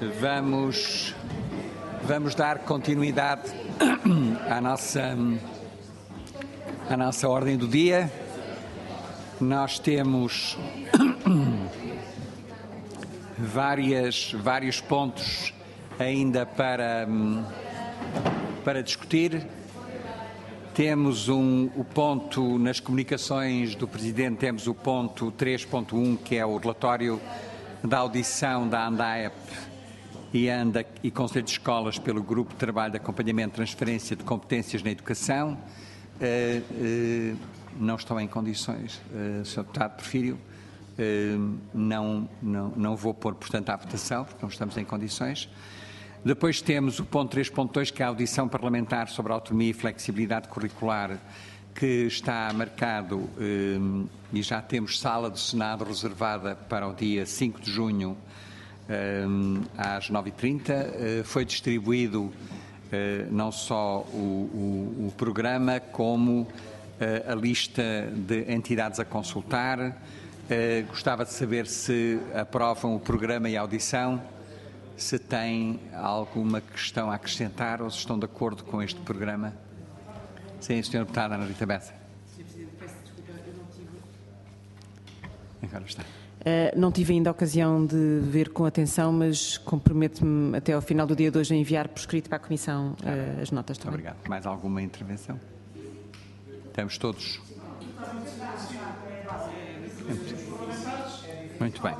Vamos dar continuidade à nossa ordem do dia. Nós temos vários pontos ainda para discutir. Temos o ponto nas comunicações do Presidente, temos o ponto 3.1, que é o relatório da audição da ANDAEP e Conselho de Escolas pelo Grupo de Trabalho de Acompanhamento e Transferência de Competências na Educação. Não estão em condições, Sr. Deputado Porfírio, não vou pôr, portanto, à votação, porque não estamos em condições. Depois temos o ponto 3.2, que é a audição parlamentar sobre a autonomia e flexibilidade curricular, que está marcado e já temos sala do Senado reservada para o dia 5 de junho, às 9h30. Foi distribuído não só o programa, como a lista de entidades a consultar. Gostava de saber se aprovam o programa e a audição, se têm alguma questão a acrescentar ou se estão de acordo com este programa. Sim, Sr. Deputada Ana Rita Bessa. Sr. Presidente, peço desculpa, eu não tive... Agora está. Não tive ainda a ocasião de ver com atenção, mas comprometo-me até ao final do dia de hoje a enviar por escrito para a Comissão as notas também. Obrigado. Mais alguma intervenção? Estamos todos? Muito bem.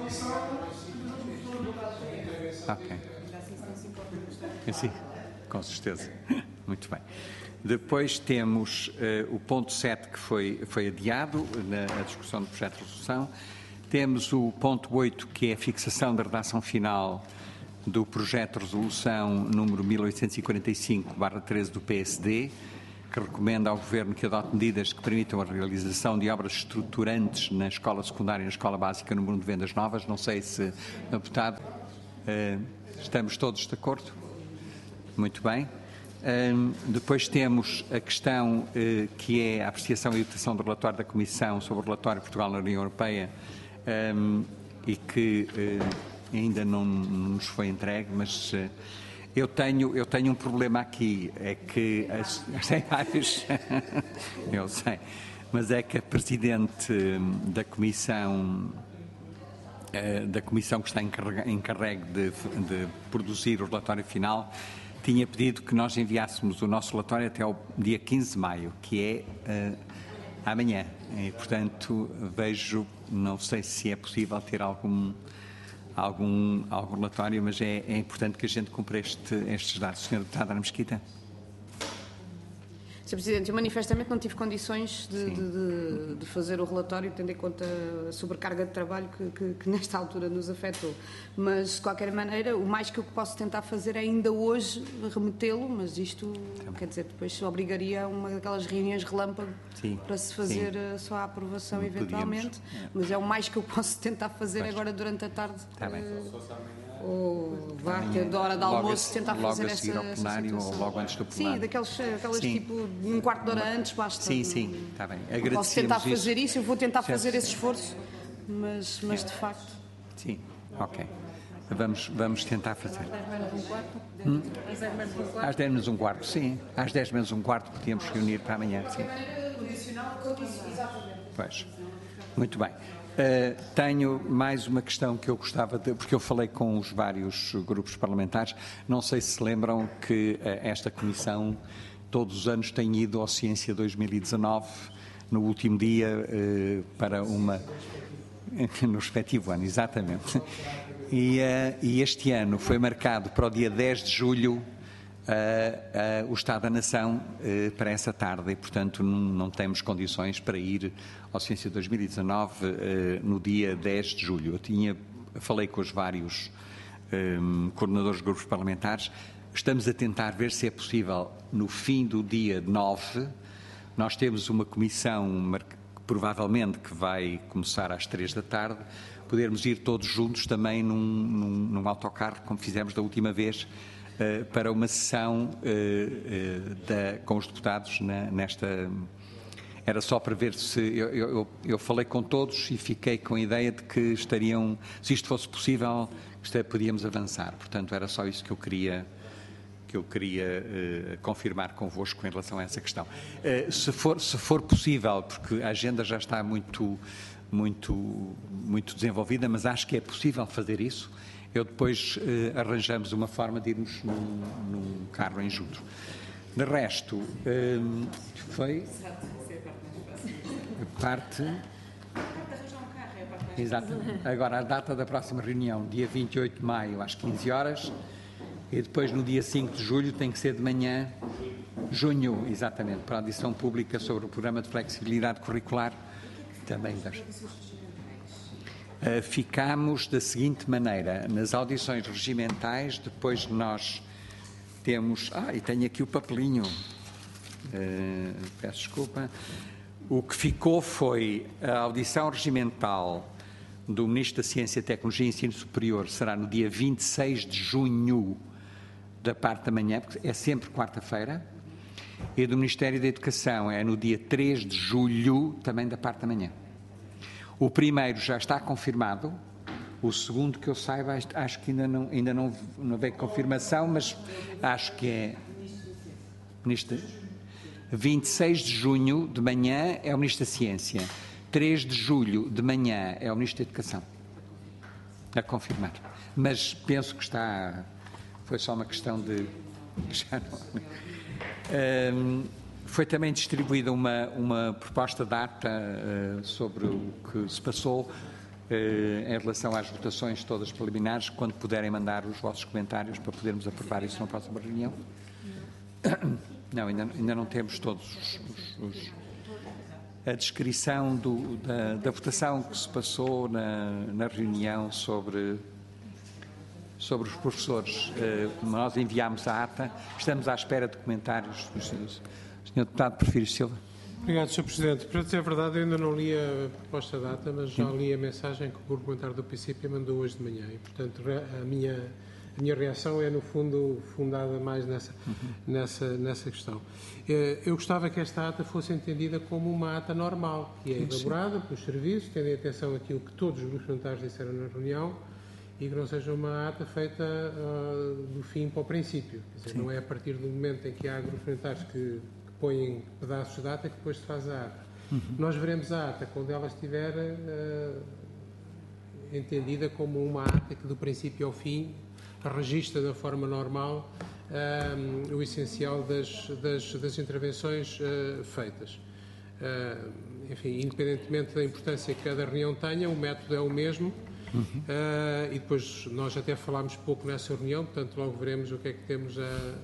Ok. Sim, com certeza. Muito bem. Depois temos o ponto 7, que foi adiado na discussão do projeto de resolução. Temos o ponto 8, que é a fixação da redação final do projeto de resolução número 1845/13 do PSD, que recomenda ao Governo que adote medidas que permitam a realização de obras estruturantes na escola secundária e na escola básica no número de vendas novas. Não sei se, deputado, estamos todos de acordo? Muito bem. Depois temos a questão que é a apreciação e votação do relatório da Comissão sobre o relatório de Portugal na União Europeia, e que ainda não nos foi entregue, mas eu tenho um problema aqui, é que eu sei, mas é que a Presidente da Comissão que está encarregue de produzir o relatório final tinha pedido que nós enviássemos o nosso relatório até ao dia 15 de maio, que é amanhã. E, portanto, não sei se é possível ter algum relatório, mas é importante que a gente cumpra estes dados. Sra. Deputada Ana Mesquita. Sr. Presidente, eu manifestamente não tive condições de fazer o relatório, tendo em conta a sobrecarga de trabalho que nesta altura nos afetou. Mas, de qualquer maneira, o mais que eu posso tentar fazer é ainda hoje remetê-lo, mas isto, quer dizer, depois obrigaria a uma daquelas reuniões relâmpago para se fazer só a aprovação não eventualmente. Mas é o mais que eu posso tentar fazer agora durante a tarde. Está bem. Ou vá ter da hora de almoço tentar fazer essa situação. Logo a seguir ao plenário ou logo antes do plenário? Sim, aquelas tipo um quarto de hora antes basta. Sim, está bem. Posso tentar fazer isso, eu vou tentar fazer esse esforço, mas de facto... Sim, ok. Vamos tentar fazer. Às 10 menos um quarto, sim. Às 10 menos um quarto podíamos reunir para amanhã, sim. Pois, muito bem. Tenho mais uma questão que eu gostava de... Porque eu falei com os vários grupos parlamentares. Não sei se lembram que esta Comissão todos os anos tem ido ao Ciência 2019, no último dia, para uma... No respectivo ano, exatamente. E este ano foi marcado para o dia 10 de julho o Estado da Nação para essa tarde e, portanto, não temos condições para ir ao Ciência 2019 no dia 10 de julho. Falei com os vários coordenadores de grupos parlamentares. Estamos a tentar ver se é possível, no fim do dia 9, nós temos uma comissão, provavelmente, que vai começar às 3 da tarde, podermos ir todos juntos também num autocarro, como fizemos da última vez, para uma sessão com os deputados nesta Era só para ver se... Eu falei com todos e fiquei com a ideia de que estariam... Se isto fosse possível, podíamos avançar. Portanto, era só isso que eu queria confirmar convosco em relação a essa questão. Se for possível, porque a agenda já está muito desenvolvida, mas acho que é possível fazer isso, eu depois arranjamos uma forma de irmos num carro em junho. De resto, foi parte... Exato. Agora, a data da próxima reunião, dia 28 de maio, às 15 horas, e depois no dia 5 de julho tem que ser de manhã, junho, exatamente, para a audição pública sobre o programa de flexibilidade curricular. Também ficamos da seguinte maneira, nas audições regimentais, depois nós temos... e tenho aqui o papelinho, peço desculpa. O que ficou foi a audição regimental do Ministro da Ciência, Tecnologia e Ensino Superior, será no dia 26 de junho, da parte da manhã, porque é sempre quarta-feira, e do Ministério da Educação é no dia 3 de julho, também da parte da manhã. O primeiro já está confirmado, o segundo, que eu saiba, acho que ainda não veio confirmação, mas acho que é... 26 de junho, de manhã, é o Ministro da Ciência. 3 de julho, de manhã, é o Ministro da Educação. A confirmar. Mas penso que está... Foi só uma questão de... Já não... Foi também distribuída uma proposta de ata sobre o que se passou em relação às votações todas preliminares, quando puderem mandar os vossos comentários para podermos aprovar isso na próxima reunião. Não, ainda não temos todos a descrição da votação que se passou na reunião sobre os professores. Nós enviámos a ata, estamos à espera de comentários dos senhores. Senhor Deputado Porfírio Silva. Obrigado, Sr. Presidente. Para dizer a verdade, eu ainda não li a proposta de ata, mas já li a mensagem que o Grupo Parlamentar do PCP mandou hoje de manhã. E, portanto, a minha reação é, no fundo, fundada mais nessa questão. Eu gostava que esta ata fosse entendida como uma ata normal, que é elaborada pelos serviços, tendo em atenção aquilo que todos os grupos parlamentares disseram na reunião, e que não seja uma ata feita do fim para o princípio. Quer dizer, não é a partir do momento em que há grupos parlamentares que põem pedaços de ata que depois se faz a ata. Nós veremos a ata quando ela estiver entendida como uma ata que do princípio ao fim registra da forma normal o essencial das intervenções feitas. Enfim, independentemente da importância que cada reunião tenha, o método é o mesmo. E depois nós até falámos pouco nessa reunião, portanto logo veremos o que é que temos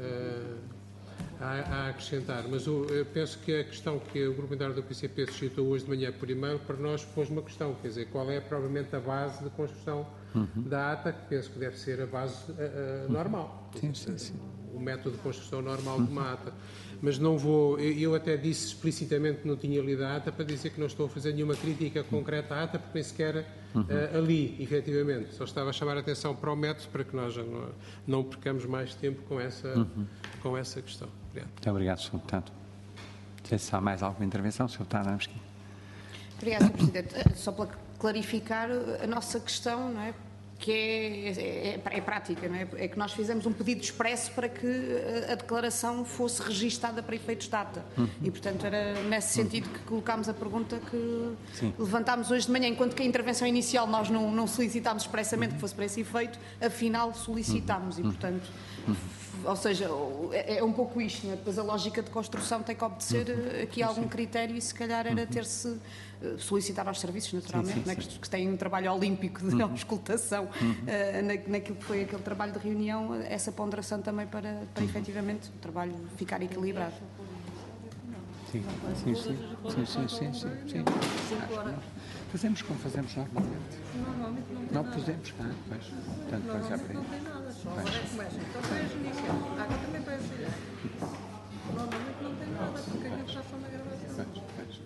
a acrescentar. Mas eu penso que a questão que o Grupo Parlamentar do PCP suscitou hoje de manhã por e-mail, para nós pôs uma questão, quer dizer, qual é provavelmente a base de construção da ata, que penso que deve ser a base normal. Sim. O método de construção normal de uma ata. Mas não vou, eu até disse explicitamente que não tinha lido a ata para dizer que não estou a fazer nenhuma crítica concreta à ata, porque nem sequer ali, efetivamente. Só estava a chamar a atenção para o método, para que nós não percamos mais tempo com essa questão. Obrigado. Muito obrigado, Sr. Deputado. Se há mais alguma intervenção, Sr. Deputado Adamski. Obrigada, Sr. Presidente. Só para clarificar a nossa questão, não é? Que é prática, não é? É que nós fizemos um pedido expresso para que a declaração fosse registada para efeitos de ata. E, portanto, era nesse sentido que colocámos a pergunta que levantámos hoje de manhã, enquanto que a intervenção inicial nós não solicitámos expressamente que fosse para esse efeito, afinal solicitámos e, portanto, ou seja, é um pouco isto, não é? Depois a lógica de construção tem que obedecer aqui a algum critério e se calhar era ter-se solicitar aos serviços, naturalmente, né, que têm um trabalho olímpico de auscultação naquilo que foi aquele trabalho de reunião, essa ponderação também para efetivamente o trabalho ficar equilibrado. Sim. Fazemos como fazemos normalmente. Não pusemos, pois. Portanto, normalmente já não tem nada, só começa. Então fez inicial. Agora também vai ser. Normalmente não tem nada, porque a gente já está na gravação. Pois.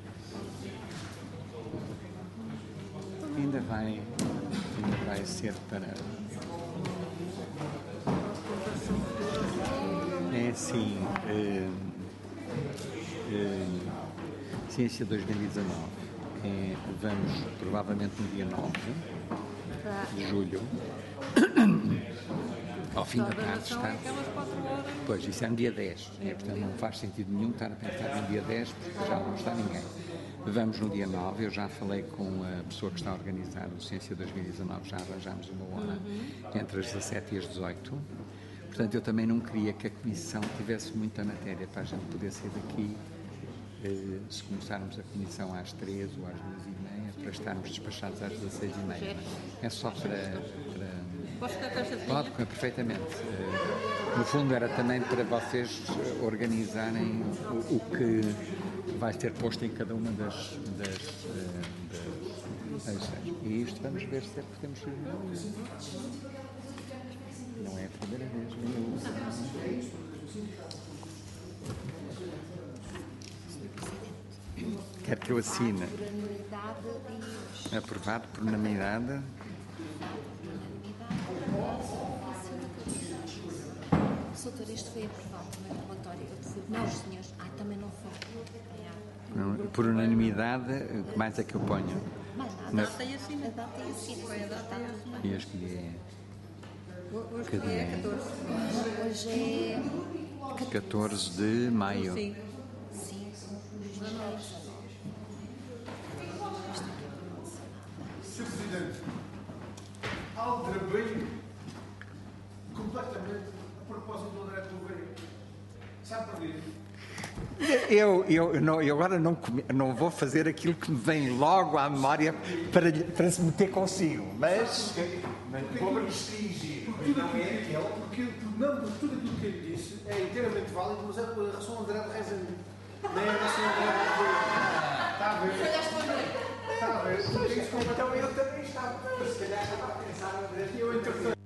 Ainda vai ser para... É assim... Ciência 2019. Vamos, provavelmente, no dia 9 de julho. Ao fim da tarde está. Aquelas 4 horas. Pois, isso é no dia 10. Portanto, não faz sentido nenhum estar a pensar no dia 10, porque já não está ninguém. Vamos no dia 9. Eu já falei com a pessoa que está a organizar o Ciência 2019. Já arranjámos uma hora entre as 17 e as 18. Portanto, eu também não queria que a Comissão tivesse muita matéria para a gente poder sair daqui, se começarmos a Comissão às 3 ou às 2h30, para estarmos despachados às 16h30. É só para Posso ter taxazinha? pode, perfeitamente. No fundo, era também para vocês organizarem o que vai ser posto em cada uma das e isto vamos ver se é que podemos fazer. Não é a primeira vez. Quer que eu assine? Aprovado por unanimidade. Doutor, este foi aprovado também no relatório. Eu fui com os senhores. Também não foi. Não, por unanimidade, o que mais é que eu ponho? A data e assina. A data e assina. Foi a data e assina. E este dia é Hoje Que dia é é? 14. Hoje é 14 de maio. Sim. 5. Sr. Presidente, aldrabei completamente a propósito do André Gouveia. Sabe porquê? Eu agora não vou fazer aquilo que me vem logo à memória para se meter consigo, mas Vou restringir. Porque não é aquele, porque tudo aquilo que ele disse é inteiramente válido, mas é a relação André de Rezende. Nem a relação André de Gouveia. Está a ver? Está a ver? Então eu também estava. Se calhar estava a pensar, André, e eu interpretei.